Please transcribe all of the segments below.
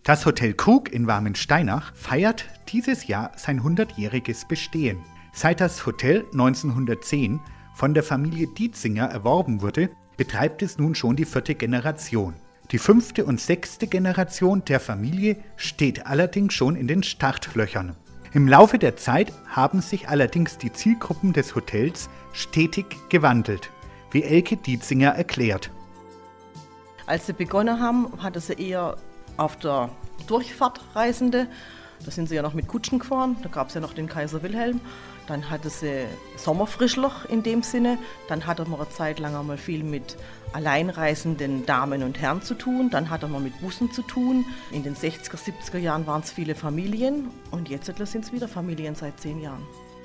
Das Hotel Krug in Warmensteinach feiert dieses Jahr sein 100-jähriges Bestehen. Seit das Hotel 1910 von der Familie Dietzinger erworben wurde, betreibt es nun schon die 4. Generation. Die 5. und 6. Generation der Familie steht allerdings schon in den Startlöchern. Im Laufe der Zeit haben sich allerdings die Zielgruppen des Hotels stetig gewandelt, wie Elke Dietzinger erklärt. Als sie begonnen haben, hatte sie eher auf der Durchfahrt Reisende. Da sind sie ja noch mit Kutschen gefahren, da gab es ja noch den Kaiser Wilhelm. Dann hatte sie Sommerfrischloch in dem Sinne. Dann hatte man eine Zeit lang einmal viel mit alleinreisenden Damen und Herren zu tun. Dann hatte man mit Bussen zu tun. In den 60er, 70er Jahren waren es viele Familien. Und jetzt sind es wieder Familien seit 10 Jahren.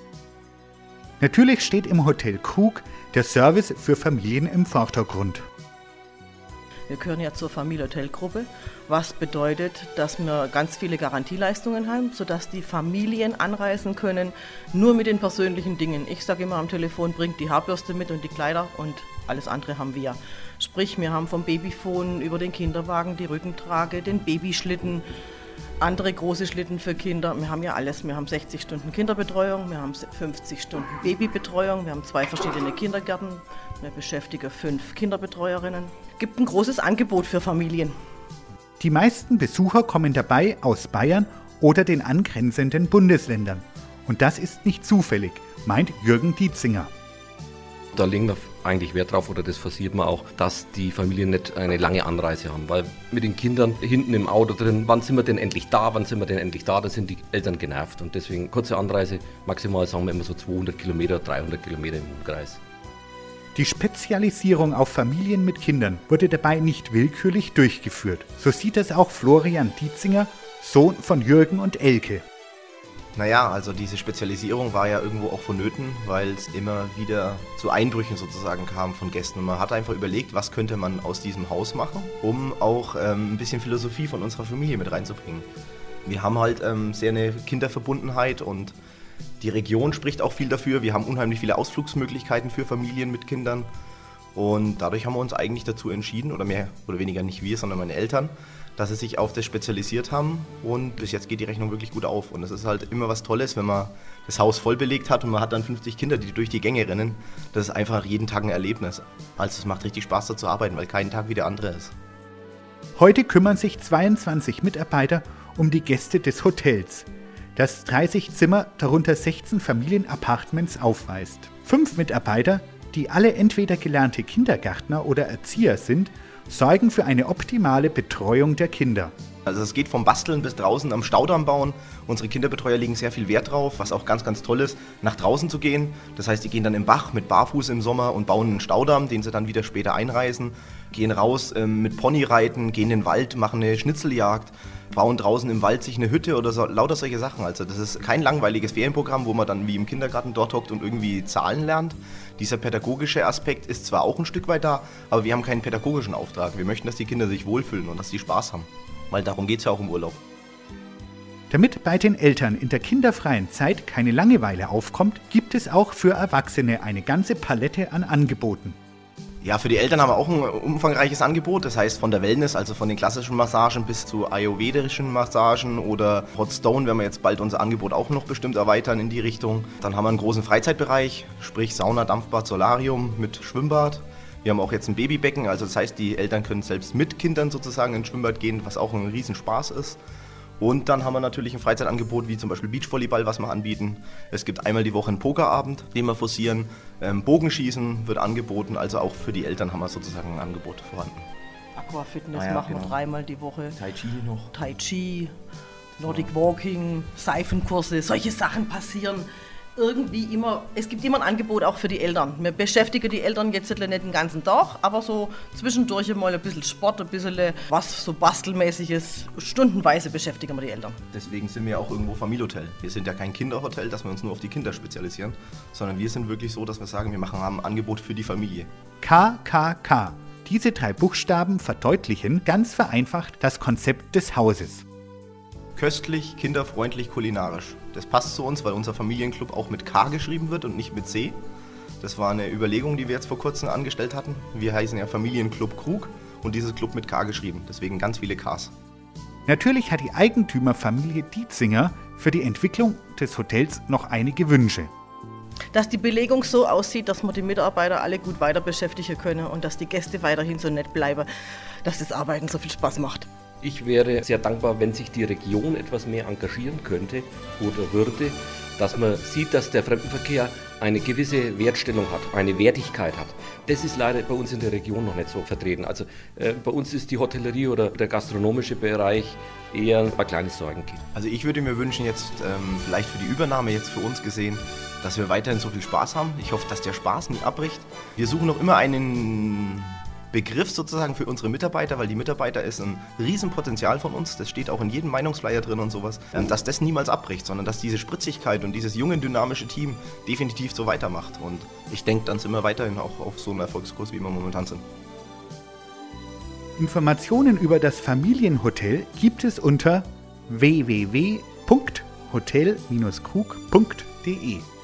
Natürlich steht im Hotel Krug der Service für Familien im Vordergrund. Wir gehören ja zur Familienhotelgruppe, was bedeutet, dass wir ganz viele Garantieleistungen haben, sodass die Familien anreisen können, nur mit den persönlichen Dingen. Ich sage immer am Telefon, bringt die Haarbürste mit und die Kleider und alles andere haben wir. Sprich, wir haben vom Babyphone über den Kinderwagen, die Rückentrage, den Babyschlitten, andere große Schlitten für Kinder. Wir haben ja alles. Wir haben 60 Stunden Kinderbetreuung, wir haben 50 Stunden Babybetreuung, wir haben 2 verschiedene Kindergärten, wir beschäftigen 5 Kinderbetreuerinnen. Es gibt ein großes Angebot für Familien. Die meisten Besucher kommen dabei aus Bayern oder den angrenzenden Bundesländern. Und das ist nicht zufällig, meint Jürgen Dietzinger. Da legen wir eigentlich Wert drauf, oder das forciert man auch, dass die Familien nicht eine lange Anreise haben. Weil mit den Kindern hinten im Auto drin, wann sind wir denn endlich da, da sind die Eltern genervt. Und deswegen kurze Anreise, maximal sagen wir immer so 200 Kilometer, 300 Kilometer im Umkreis. Die Spezialisierung auf Familien mit Kindern wurde dabei nicht willkürlich durchgeführt. So sieht es auch Florian Dietzinger, Sohn von Jürgen und Elke. Naja, also diese Spezialisierung war ja irgendwo auch vonnöten, weil es immer wieder zu Einbrüchen sozusagen kam von Gästen. Und man hat einfach überlegt, was könnte man aus diesem Haus machen, um auch ein bisschen Philosophie von unserer Familie mit reinzubringen. Wir haben halt sehr eine Kinderverbundenheit und die Region spricht auch viel dafür. Wir haben unheimlich viele Ausflugsmöglichkeiten für Familien mit Kindern. Und dadurch haben wir uns eigentlich dazu entschieden, oder mehr oder weniger nicht wir, sondern meine Eltern, dass sie sich auf das spezialisiert haben, und bis jetzt geht die Rechnung wirklich gut auf. Und es ist halt immer was Tolles, wenn man das Haus voll belegt hat und man hat dann 50 Kinder, die durch die Gänge rennen. Das ist einfach jeden Tag ein Erlebnis. Also es macht richtig Spaß, da zu arbeiten, weil kein Tag wie der andere ist. Heute kümmern sich 22 Mitarbeiter um die Gäste des Hotels, das 30 Zimmer, darunter 16 Familienappartements aufweist. 5 Mitarbeiter, die alle entweder gelernte Kindergärtner oder Erzieher sind, sorgen für eine optimale Betreuung der Kinder. Also es geht vom Basteln bis draußen am Staudamm bauen. Unsere Kinderbetreuer legen sehr viel Wert drauf, was auch ganz, ganz toll ist, nach draußen zu gehen. Das heißt, die gehen dann im Bach mit Barfuß im Sommer und bauen einen Staudamm, den sie dann wieder später einreißen. Gehen raus mit Ponyreiten, gehen in den Wald, machen eine Schnitzeljagd, bauen draußen im Wald sich eine Hütte oder so, lauter solche Sachen. Also das ist kein langweiliges Ferienprogramm, wo man dann wie im Kindergarten dort hockt und irgendwie Zahlen lernt. Dieser pädagogische Aspekt ist zwar auch ein Stück weit da, aber wir haben keinen pädagogischen Auftrag. Wir möchten, dass die Kinder sich wohlfühlen und dass sie Spaß haben. Weil darum geht es ja auch im Urlaub. Damit bei den Eltern in der kinderfreien Zeit keine Langeweile aufkommt, gibt es auch für Erwachsene eine ganze Palette an Angeboten. Ja, für die Eltern haben wir auch ein umfangreiches Angebot. Das heißt, von der Wellness, also von den klassischen Massagen bis zu ayurvedischen Massagen oder Hot Stone, werden wir jetzt bald unser Angebot auch noch bestimmt erweitern in die Richtung. Dann haben wir einen großen Freizeitbereich, sprich Sauna, Dampfbad, Solarium mit Schwimmbad. Wir haben auch jetzt ein Babybecken, also das heißt, die Eltern können selbst mit Kindern sozusagen ins Schwimmbad gehen, was auch ein Riesenspaß ist. Und dann haben wir natürlich ein Freizeitangebot wie zum Beispiel Beachvolleyball, was wir anbieten. Es gibt einmal die Woche einen Pokerabend, den wir forcieren. Bogenschießen wird angeboten, also auch für die Eltern haben wir sozusagen ein Angebot vorhanden. Aquafitness machen wir 3-mal die Woche. Tai Chi noch. Tai Chi, Nordic Walking, Seifenkurse, solche Sachen passieren irgendwie immer. Es gibt immer ein Angebot auch für die Eltern. Wir beschäftigen die Eltern jetzt nicht den ganzen Tag, aber so zwischendurch mal ein bisschen Sport, ein bisschen was so bastelmäßiges. Stundenweise beschäftigen wir die Eltern. Deswegen sind wir auch irgendwo Familienhotel. Wir sind ja kein Kinderhotel, dass wir uns nur auf die Kinder spezialisieren, sondern wir sind wirklich so, dass wir sagen, haben ein Angebot für die Familie. KKK. Diese 3 Buchstaben verdeutlichen ganz vereinfacht das Konzept des Hauses. Köstlich, kinderfreundlich, kulinarisch. Das passt zu uns, weil unser Familienclub auch mit K geschrieben wird und nicht mit C. Das war eine Überlegung, die wir jetzt vor kurzem angestellt hatten. Wir heißen ja Familienclub Krug und dieses Club mit K geschrieben, deswegen ganz viele Ks. Natürlich hat die Eigentümerfamilie Dietzinger für die Entwicklung des Hotels noch einige Wünsche. Dass die Belegung so aussieht, dass wir die Mitarbeiter alle gut weiter beschäftigen können und dass die Gäste weiterhin so nett bleiben, dass das Arbeiten so viel Spaß macht. Ich wäre sehr dankbar, wenn sich die Region etwas mehr engagieren könnte oder würde, dass man sieht, dass der Fremdenverkehr eine gewisse Wertstellung hat, eine Wertigkeit hat. Das ist leider bei uns in der Region noch nicht so vertreten. Also bei uns ist die Hotellerie oder der gastronomische Bereich eher ein kleines Sorgenkind. Also ich würde mir wünschen jetzt, vielleicht für die Übernahme jetzt für uns gesehen, dass wir weiterhin so viel Spaß haben. Ich hoffe, dass der Spaß nie abbricht. Wir suchen noch immer einen Begriff sozusagen für unsere Mitarbeiter, weil die Mitarbeiter ist ein Riesenpotenzial von uns, das steht auch in jedem Meinungsflyer drin und sowas, dass das niemals abbricht, sondern dass diese Spritzigkeit und dieses junge, dynamische Team definitiv so weitermacht. Und ich denke, dann sind wir weiterhin auch auf so einem Erfolgskurs, wie wir momentan sind. Informationen über das Familienhotel gibt es unter www.hotel-krug.de.